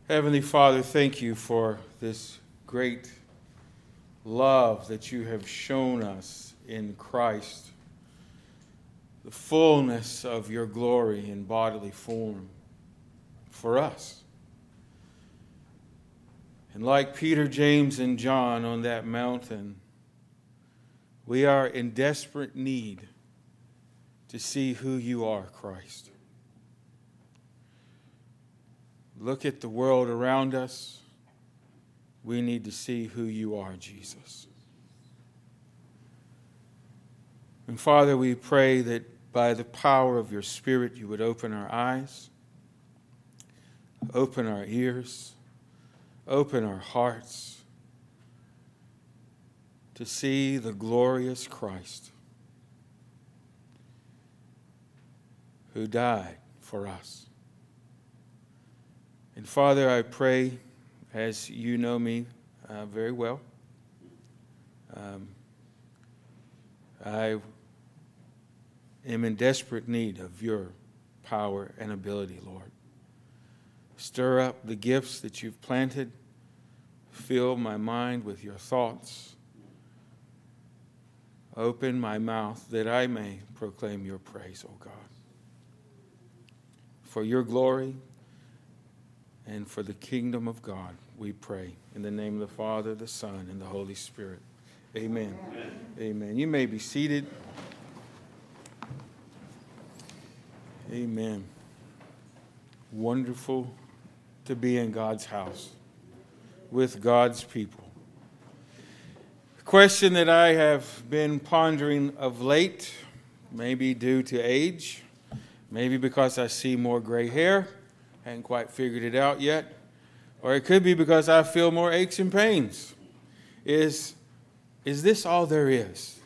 Heavenly Father, thank you for this great love that you have shown us in Christ, the fullness of your glory in bodily form for us. And like Peter, James, and John on that mountain, we are in desperate need to see who you are, Christ. Look at the world around us. We need to see who you are, Jesus. And Father, we pray that by the power of your Spirit, you would open our eyes, open our ears, open our hearts to see the glorious Christ who died for us. And Father, I pray, as you know me very well, I am in desperate need of your power and ability, Lord. Stir up the gifts that you've planted. Fill my mind with your thoughts. Open my mouth that I may proclaim your praise, O God. For your glory and for the kingdom of God, we pray. In the name of the Father, the Son, and the Holy Spirit. Amen. Amen. Amen. You may be seated. Amen. Wonderful to be in God's house with God's people. A question that I have been pondering of late, maybe due to age, maybe because I see more gray hair, hadn't quite figured it out yet, or it could be because I feel more aches and pains, is this all there is?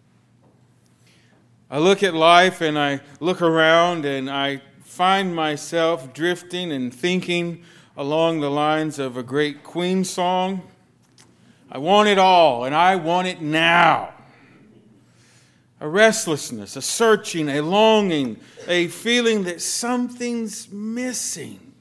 I look at life and I look around and I find myself drifting and thinking along the lines of a great Queen song. I want it all and I want it now. A restlessness, a searching, a longing, a feeling that something's missing.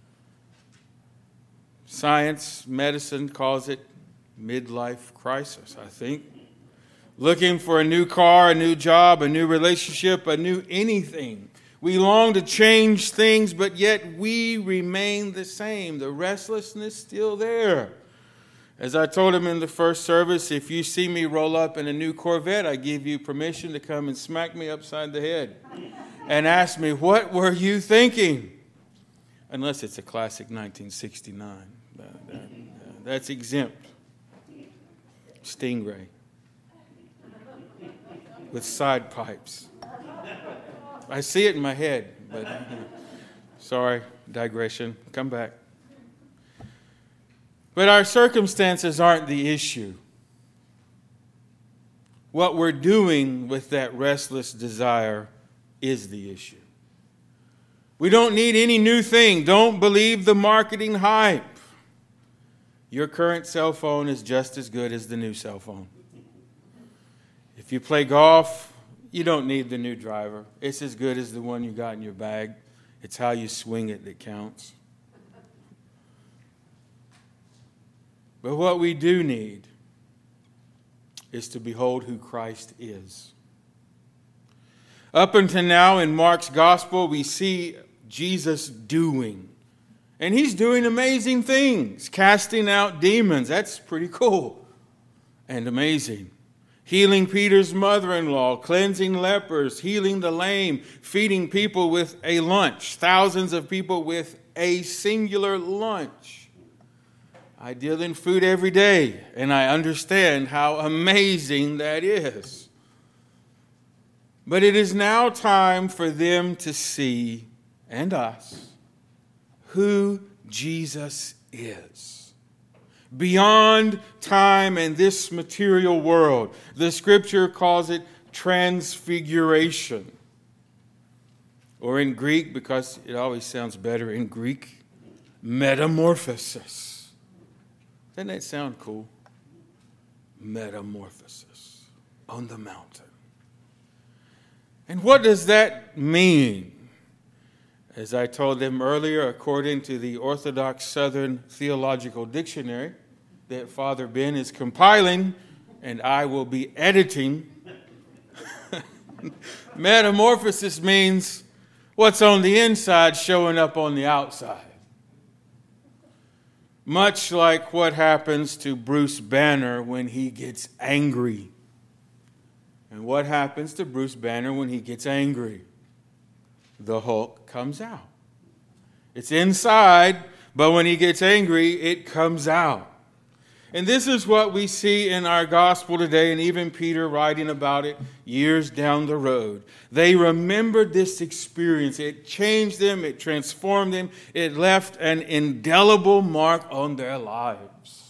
Science, medicine calls it midlife crisis, I think. Looking for a new car, a new job, a new relationship, a new anything. We long to change things, but yet we remain the same. The restlessness still there. As I told him in the first service, if you see me roll up in a new Corvette, I give you permission to come and smack me upside the head and ask me, what were you thinking? Unless it's a classic 1969. That's exempt. Stingray with side pipes. I see it in my head, but sorry, digression. Come back. But our circumstances aren't the issue. What we're doing with that restless desire is the issue. We don't need any new thing. Don't believe the marketing hype. Your current cell phone is just as good as the new cell phone. If you play golf, you don't need the new driver. It's as good as the one you got in your bag. It's how you swing it that counts. But what we do need is to behold who Christ is. Up until now in Mark's gospel, we see Jesus doing. And he's doing amazing things. Casting out demons. That's pretty cool and amazing. Healing Peter's mother-in-law, cleansing lepers, healing the lame, feeding people with a lunch. Thousands of people with a singular lunch. I deal in food every day, and I understand how amazing that is. But it is now time for them to see, and us, who Jesus is. Beyond time and this material world. The scripture calls it transfiguration. Or in Greek, because it always sounds better in Greek, metamorphosis. Doesn't that sound cool? Metamorphosis on the mountain. And what does that mean? As I told them earlier, according to the Orthodox Southern Theological Dictionary that Father Ben is compiling and I will be editing, metamorphosis means what's on the inside showing up on the outside. Much like what happens to Bruce Banner when he gets angry. And what happens to Bruce Banner when he gets angry? The Hulk comes out. It's inside, but when he gets angry, it comes out. And this is what we see in our gospel today, and even Peter writing about it years down the road. They remembered this experience. It changed them. It transformed them. It left an indelible mark on their lives.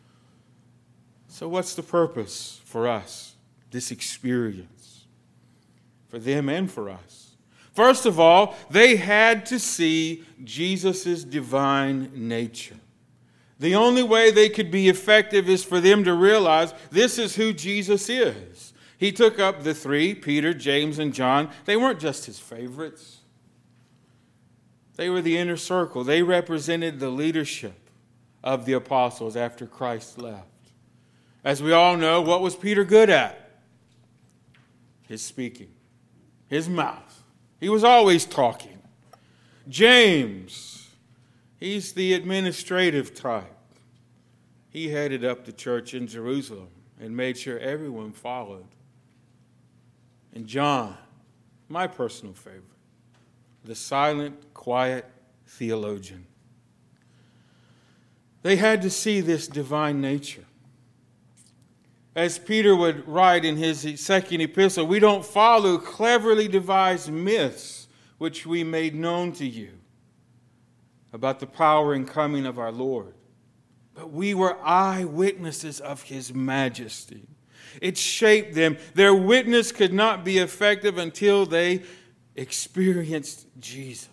So what's the purpose for us, this experience, for them and for us? First of all, they had to see Jesus' divine nature. The only way they could be effective is for them to realize this is who Jesus is. He took up the three, Peter, James, and John. They weren't just his favorites. They were the inner circle. They represented the leadership of the apostles after Christ left. As we all know, what was Peter good at? His speaking, his mouth. He was always talking. James, he's the administrative type. He headed up the church in Jerusalem and made sure everyone followed. And John, my personal favorite, the silent, quiet theologian. They had to see this divine nature. As Peter would write in his second epistle, we don't follow cleverly devised myths which we made known to you about the power and coming of our Lord. But we were eyewitnesses of his majesty. It shaped them. Their witness could not be effective until they experienced Jesus.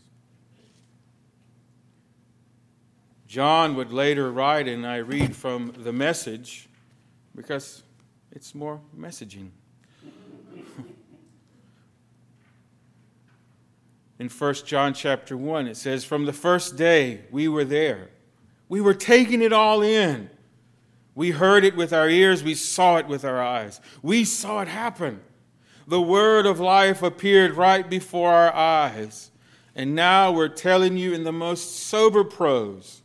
John would later write, and I read from the Message, because it's more messaging. In 1 John chapter 1, it says, from the first day we were there. We were taking it all in. We heard it with our ears. We saw it with our eyes. We saw it happen. The word of life appeared right before our eyes. And now we're telling you in the most sober prose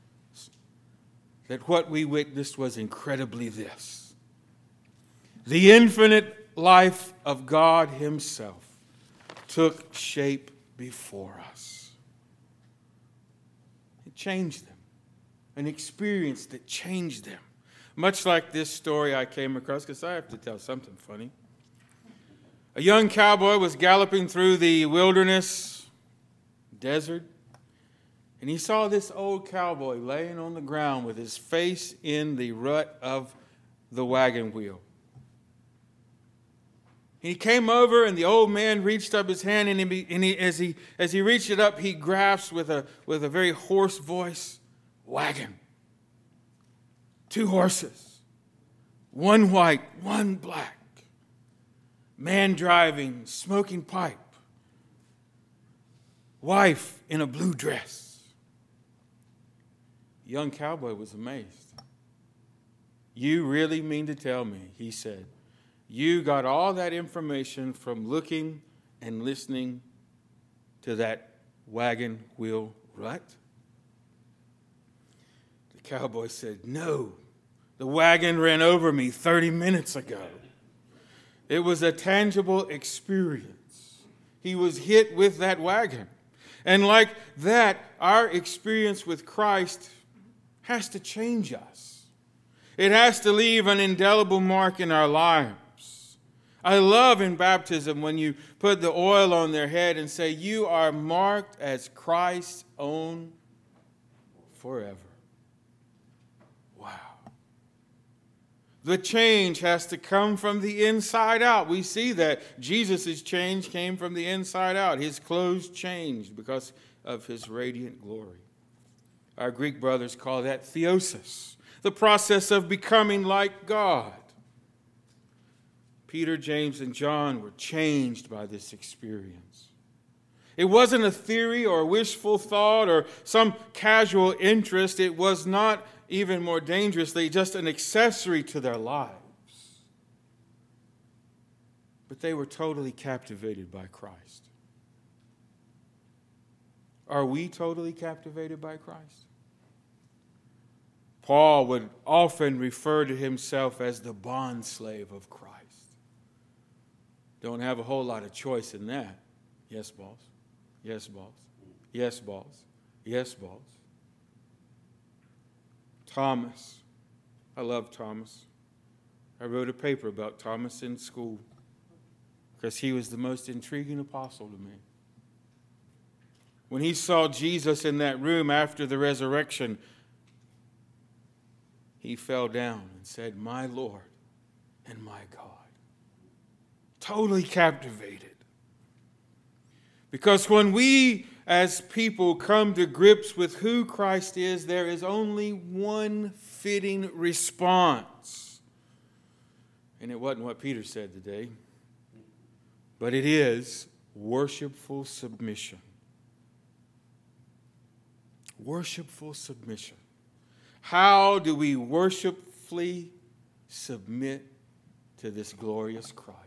that what we witnessed was incredibly this. The infinite life of God himself took shape before us. It changed them. An experience that changed them. Much like this story I came across, because I have to tell something funny. A young cowboy was galloping through the wilderness, desert, and he saw this old cowboy laying on the ground with his face in the rut of the wagon wheel. He came over, and the old man reached up his hand, and as he reached it up, he grasped with a very hoarse voice, wagon. 2 horses. 1 white, 1 black. Man driving, smoking pipe. Wife in a blue dress. The young cowboy was amazed. You really mean to tell me, he said, you got all that information from looking and listening to that wagon wheel rut? The cowboy said, no, the wagon ran over me 30 minutes ago. It was a tangible experience. He was hit with that wagon. And like that, our experience with Christ has to change us. It has to leave an indelible mark in our lives. I love in baptism when you put the oil on their head and say, you are marked as Christ's own forever. Wow. The change has to come from the inside out. We see that Jesus' change came from the inside out. His clothes changed because of his radiant glory. Our Greek brothers call that theosis, the process of becoming like God. Peter, James, and John were changed by this experience. It wasn't a theory or a wishful thought or some casual interest. It was not, even more dangerously, just an accessory to their lives. But they were totally captivated by Christ. Are we totally captivated by Christ? Paul would often refer to himself as the bondslave of Christ. Don't have a whole lot of choice in that. Yes, boss. Yes, boss. Yes, boss. Yes, boss. Thomas. I love Thomas. I wrote a paper about Thomas in school because he was the most intriguing apostle to me. When he saw Jesus in that room after the resurrection, he fell down and said, "My Lord and my God." Totally captivated. Because when we as people come to grips with who Christ is, there is only one fitting response. And it wasn't what Peter said today, but it is worshipful submission. Worshipful submission. How do we worshipfully submit to this glorious Christ?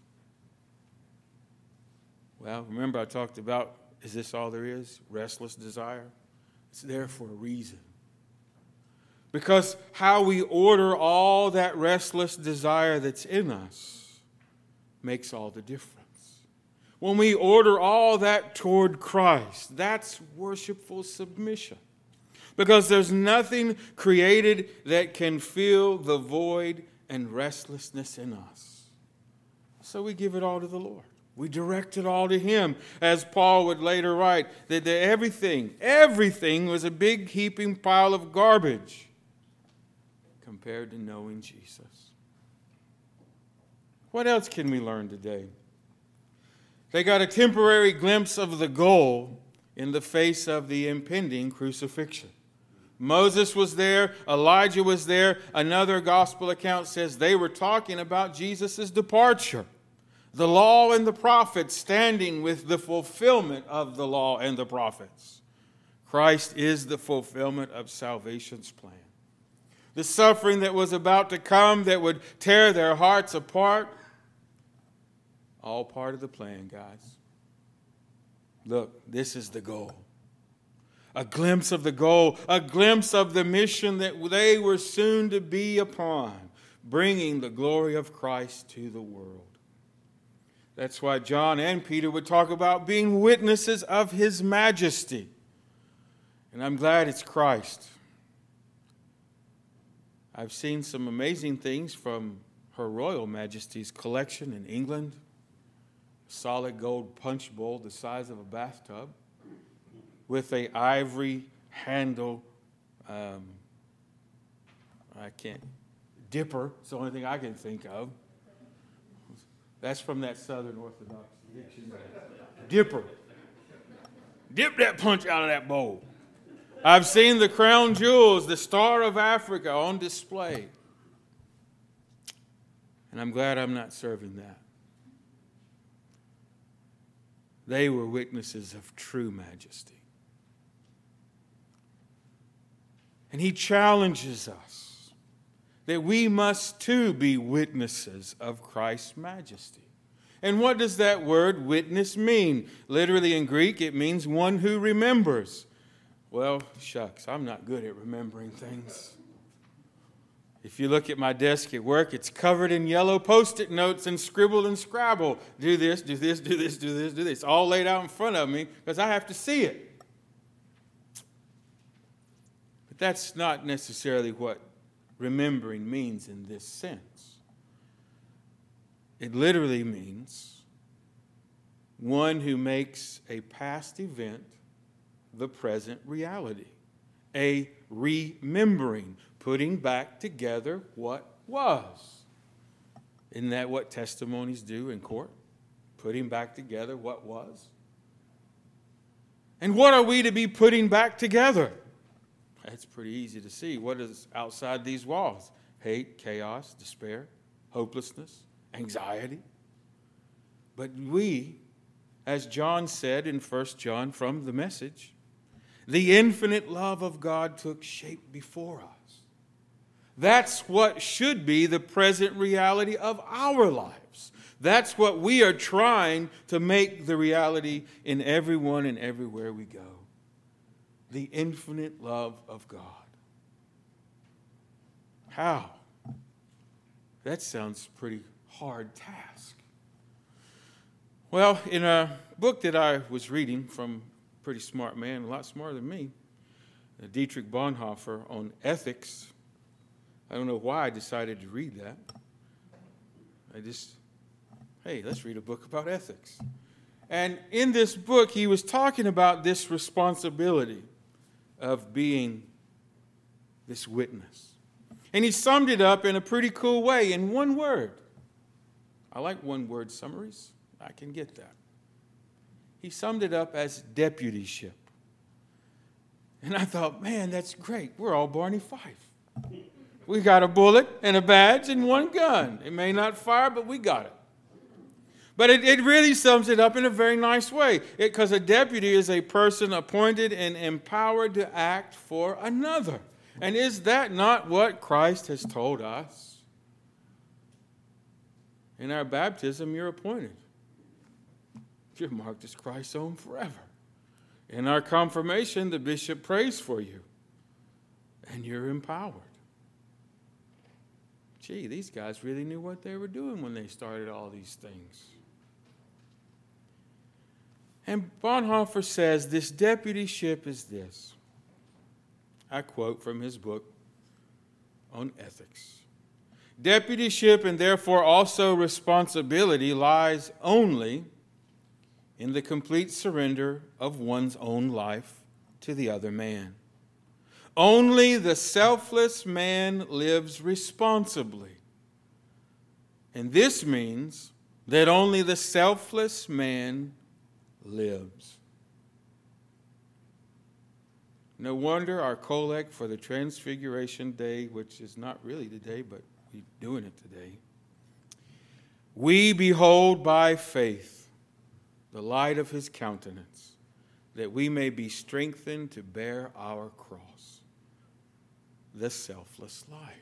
Well, remember I talked about, is this all there is? Restless desire. It's there for a reason. Because how we order all that restless desire that's in us makes all the difference. When we order all that toward Christ, that's worshipful submission. Because there's nothing created that can fill the void and restlessness in us. So we give it all to the Lord. We direct it all to Him. As Paul would later write, that everything was a big heaping pile of garbage compared to knowing Jesus. What else can we learn today? They got a temporary glimpse of the goal in the face of the impending crucifixion. Moses was there, Elijah was there. Another gospel account says they were talking about Jesus' departure. The law and the prophets standing with the fulfillment of the law and the prophets. Christ is the fulfillment of salvation's plan. The suffering that was about to come that would tear their hearts apart, all part of the plan, guys. Look, this is the goal. A glimpse of the goal, a glimpse of the mission that they were soon to be upon, bringing the glory of Christ to the world. That's why John and Peter would talk about being witnesses of His majesty. And I'm glad it's Christ. I've seen some amazing things from Her Royal Majesty's collection in England. A solid gold punch bowl the size of a bathtub with a ivory handle, dipper. It's the only thing I can think of. That's from that Southern Orthodox dictionary. Dipper. Dip that punch out of that bowl. I've seen the crown jewels, the Star of Africa, on display. And I'm glad I'm not serving that. They were witnesses of true majesty. And He challenges us that we must too be witnesses of Christ's majesty. And what does that word witness mean? Literally in Greek, it means one who remembers. Well, shucks, I'm not good at remembering things. If you look at my desk at work, it's covered in yellow Post-it notes and scribble and scrabble. Do this, do this, do this, do this, do this. All laid out in front of me because I have to see it. But that's not necessarily what remembering means in this sense. It literally means one who makes a past event the present reality. A remembering, putting back together what was. Isn't that what testimonies do in court? Putting back together what was. And what are we to be putting back together? That's pretty easy to see. What is outside these walls? Hate, chaos, despair, hopelessness, anxiety. But we as John said in 1 John from the Message, the infinite love of God took shape before us. That's what should be the present reality of our lives. That's what we are trying to make the reality in everyone and everywhere we go. The infinite love of God. How? That sounds pretty hard task. Well, in a book that I was reading from a pretty smart man, a lot smarter than me, Dietrich Bonhoeffer, on ethics. I don't know why I decided to read that. Hey, let's read a book about ethics. And in this book, he was talking about this responsibility of being this witness. And he summed it up in a pretty cool way in one word. I like one-word summaries. I can get that. He summed it up as deputyship. And I thought, man, that's great. We're all Barney Fife. We got a bullet and a badge and one gun. It may not fire, but we got it. But it really sums it up in a very nice way. Because a deputy is a person appointed and empowered to act for another. And is that not what Christ has told us? In our baptism, you're appointed. You're marked as Christ's own forever. In our confirmation, the bishop prays for you. And you're empowered. Gee, these guys really knew what they were doing when they started all these things. And Bonhoeffer says this deputyship is this. I quote from his book on ethics. Deputyship and therefore also responsibility lies only in the complete surrender of one's own life to the other man. Only the selfless man lives responsibly. And this means that only the selfless man lives. No wonder our collect for the Transfiguration Day, which is not really today, but we're doing it today. We behold by faith the light of his countenance, that we may be strengthened to bear our cross, the selfless life.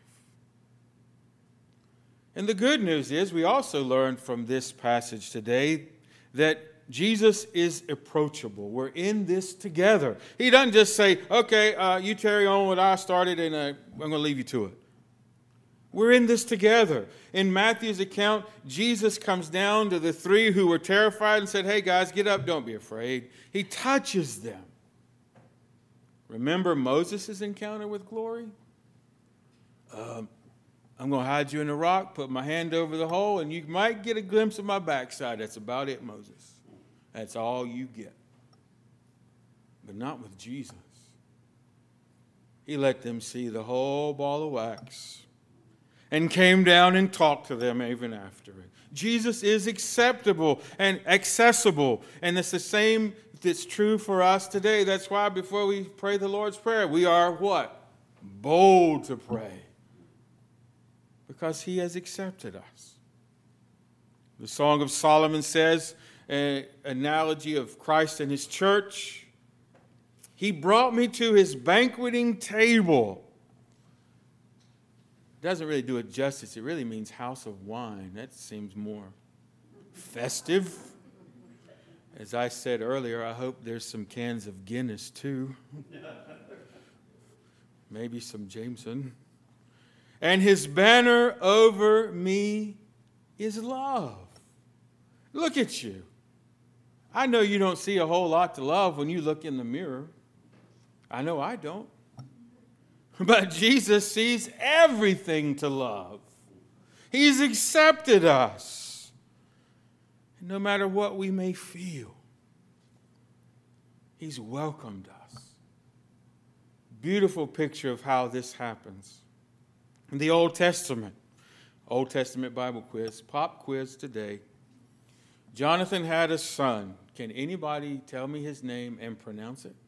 And the good news is we also learned from this passage today that Jesus is approachable. We're in this together. He doesn't just say, okay, you carry on what I started and I'm going to leave you to it. We're in this together. In Matthew's account, Jesus comes down to the three who were terrified and said, hey guys, get up, don't be afraid. He touches them. Remember Moses' encounter with glory? I'm going to hide you in the rock, put my hand over the hole, and you might get a glimpse of my backside. That's about it, Moses. That's all you get. But not with Jesus. He let them see the whole ball of wax and came down and talked to them even after it. Jesus is acceptable and accessible, and it's the same that's true for us today. That's why before we pray the Lord's Prayer, we are what? Bold to pray. Because he has accepted us. The Song of Solomon says, an analogy of Christ and his church, he brought me to his banqueting table. It doesn't really do it justice. It really means house of wine. That seems more festive. As I said earlier, I hope there's some cans of Guinness too. Maybe some Jameson. And his banner over me is love. Look at you. I know you don't see a whole lot to love when you look in the mirror. I know I don't. But Jesus sees everything to love. He's accepted us. And no matter what we may feel, he's welcomed us. Beautiful picture of how this happens. In the Old Testament Bible quiz, pop quiz today. Jonathan had a son. Can anybody tell me his name and pronounce it?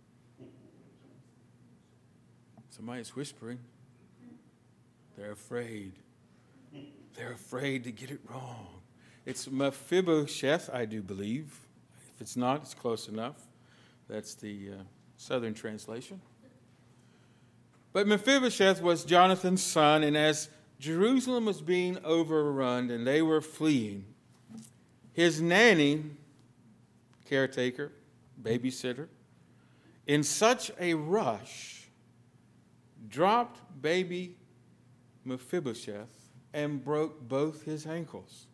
Somebody's whispering. They're afraid. They're afraid to get it wrong. It's Mephibosheth, I do believe. I If it's not, it's close enough. That's the Southern translation. But Mephibosheth was Jonathan's son, and as Jerusalem was being overrun and they were fleeing, his nanny, caretaker, babysitter, in such a rush, dropped baby Mephibosheth and broke both his ankles.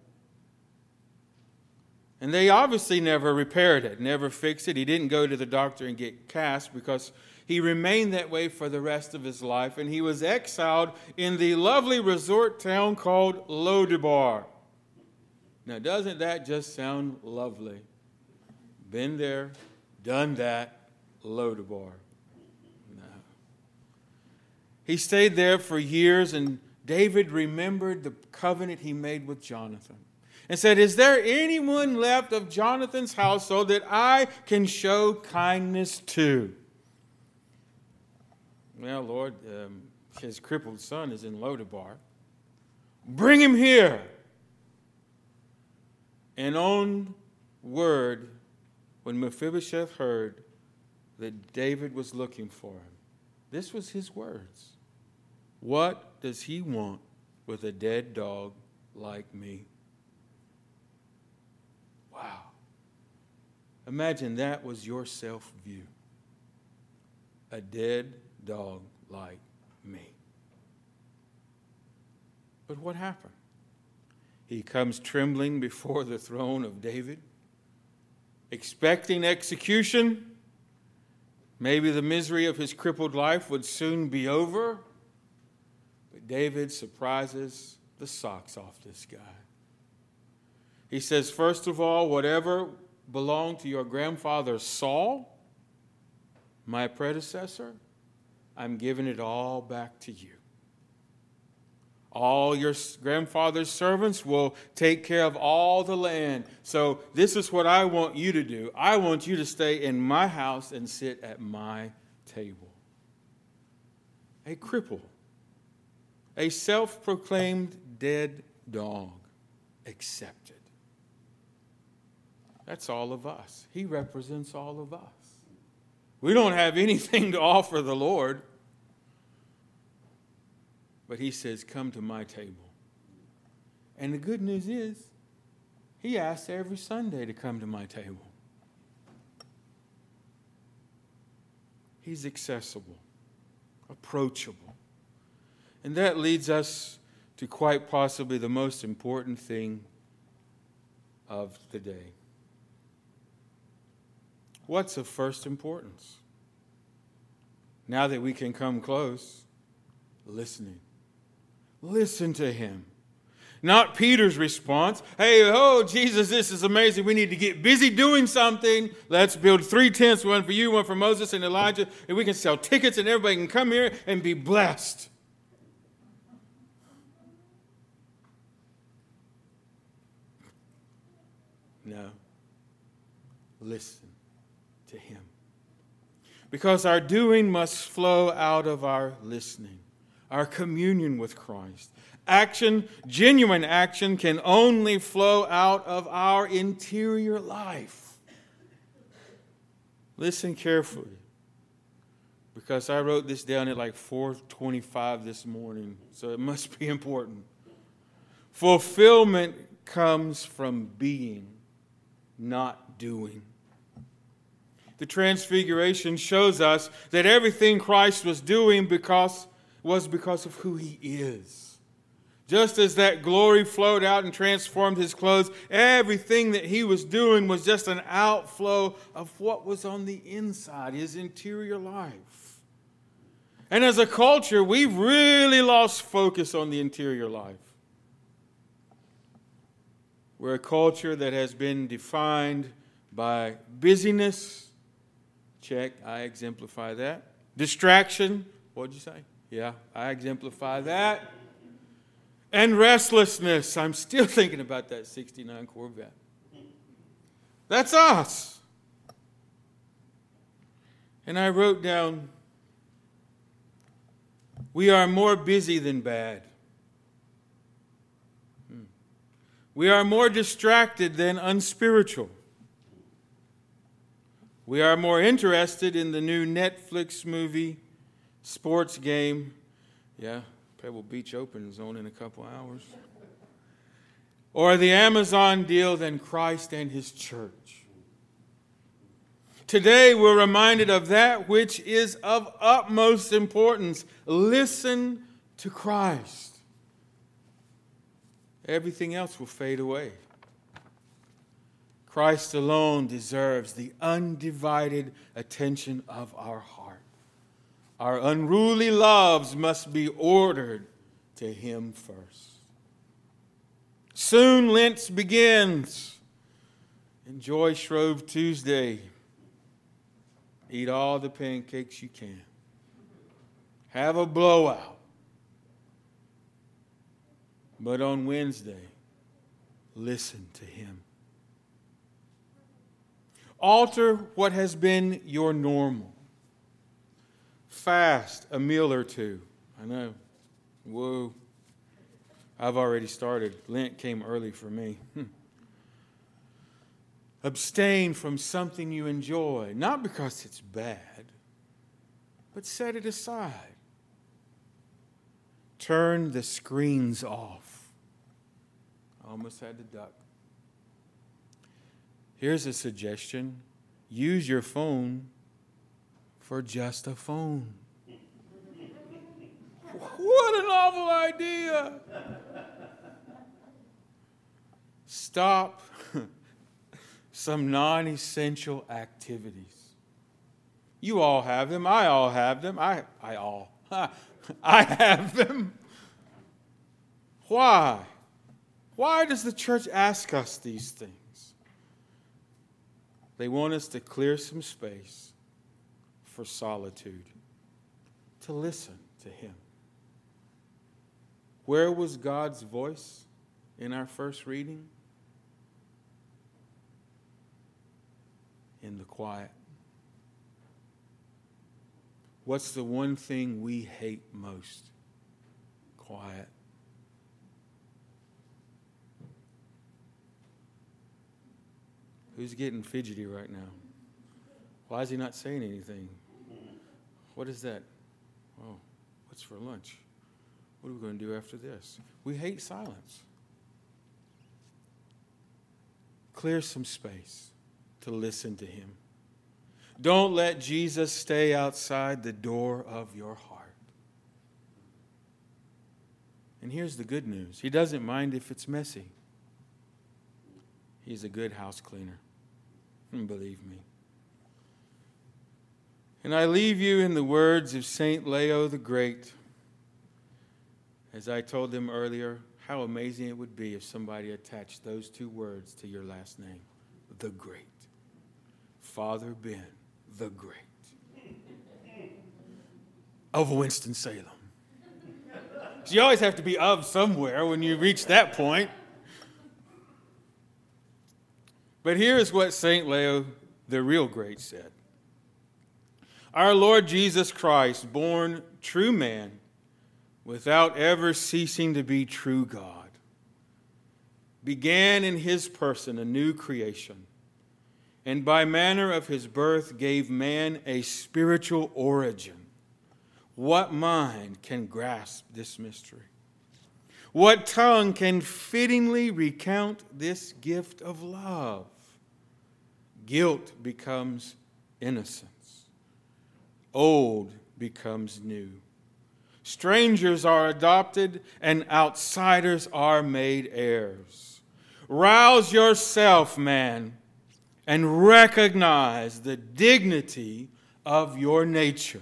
And they obviously never repaired it, never fixed it. He didn't go to the doctor and get cast because he remained that way for the rest of his life. And he was exiled in the lovely resort town called Lodebar. Now, doesn't that just sound lovely? Been there, done that, Lodebar. No. He stayed there for years, and David remembered the covenant he made with Jonathan and said, "Is there anyone left of Jonathan's household that I can show kindness to?" Well, Lord, his crippled son is in Lodebar. Bring him here. And on word, when Mephibosheth heard that David was looking for him, this was his words. "What does he want with a dead dog like me?" Wow. Imagine that was your self-view. A dead dog like me. But what happened? He comes trembling before the throne of David, expecting execution. Maybe the misery of his crippled life would soon be over. But David surprises the socks off this guy. He says, first of all, whatever belonged to your grandfather Saul, my predecessor, I'm giving it all back to you. All your grandfather's servants will take care of all the land. So this is what I want you to do. I want you to stay in my house and sit at my table. A cripple, a self-proclaimed dead dog, accepted. That's all of us. He represents all of us. We don't have anything to offer the Lord. But he says, come to my table. And the good news is, he asks every Sunday to come to my table. He's accessible, approachable. And that leads us to quite possibly the most important thing of the day. What's of first importance? Now that we can come close, listening. Listen to him. Not Peter's response. Hey, oh, Jesus, this is amazing. We need to get busy doing something. Let's build 3 tents, one for you, one for Moses and Elijah, and we can sell tickets and everybody can come here and be blessed. No. Listen to him. Because our doing must flow out of our listening. Our communion with Christ. Action, genuine action, can only flow out of our interior life. Listen carefully, because I wrote this down at like 4:25 this morning, so it must be important. Fulfillment comes from being, not doing. The Transfiguration shows us that everything Christ was doing was because of who he is. Just as that glory flowed out and transformed his clothes, everything that he was doing was just an outflow of what was on the inside, his interior life. And as a culture, we've really lost focus on the interior life. We're a culture that has been defined by busyness. Check, I exemplify that. Distraction. What'd you say? Yeah, I exemplify that. And restlessness. I'm still thinking about that 69 Corvette. That's us. And I wrote down, we are more busy than bad. We are more distracted than unspiritual. We are more interested in the new Netflix movie, sports game. Yeah, Pebble Beach opens on in a couple hours. Or the Amazon deal than Christ and his church. Today we're reminded of that which is of utmost importance. Listen to Christ. Everything else will fade away. Christ alone deserves the undivided attention of our heart. Our unruly loves must be ordered to him first. Soon Lent begins. Enjoy Shrove Tuesday. Eat all the pancakes you can. Have a blowout. But on Wednesday, listen to him. Alter what has been your normal. Fast a meal or two. I know. Whoa. I've already started. Lent came early for me. Abstain from something you enjoy, not because it's bad, but set it aside. Turn the screens off. I almost had to duck. Here's a suggestion. Use your phone for just a phone. What an awful idea. Stop some non-essential activities. You all have them. I all have them. I have them. Why? Why does the church ask us these things? They want us to clear some space for solitude, to listen to him. Where was God's voice in our first reading? In the quiet. What's the one thing we hate most? Quiet. Who's getting fidgety right now? Why is he not saying anything? What is that? Oh, what's for lunch? What are we going to do after this? We hate silence. Clear some space to listen to him. Don't let Jesus stay outside the door of your heart. And here's the good news. He doesn't mind if it's messy. He's a good house cleaner. Believe me. And I leave you in the words of St. Leo the Great. As I told them earlier, how amazing it would be if somebody attached those two words to your last name. The Great. Father Ben, the Great. Of Winston-Salem. So you always have to be of somewhere when you reach that point. But here's what St. Leo, the real great, said. Our Lord Jesus Christ, born true man, without ever ceasing to be true God, began in his person a new creation, and by manner of his birth gave man a spiritual origin. What mind can grasp this mystery? What tongue can fittingly recount this gift of love? Guilt becomes innocence. Old becomes new. Strangers are adopted and outsiders are made heirs. Rouse yourself, man, and recognize the dignity of your nature.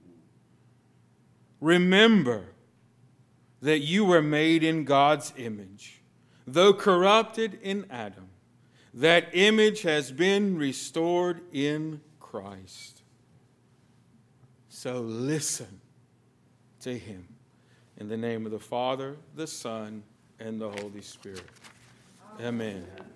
Remember that you were made in God's image. Though corrupted in Adam, that image has been restored in Christ. So listen to him. In the name of the Father, the Son, and the Holy Spirit. Amen.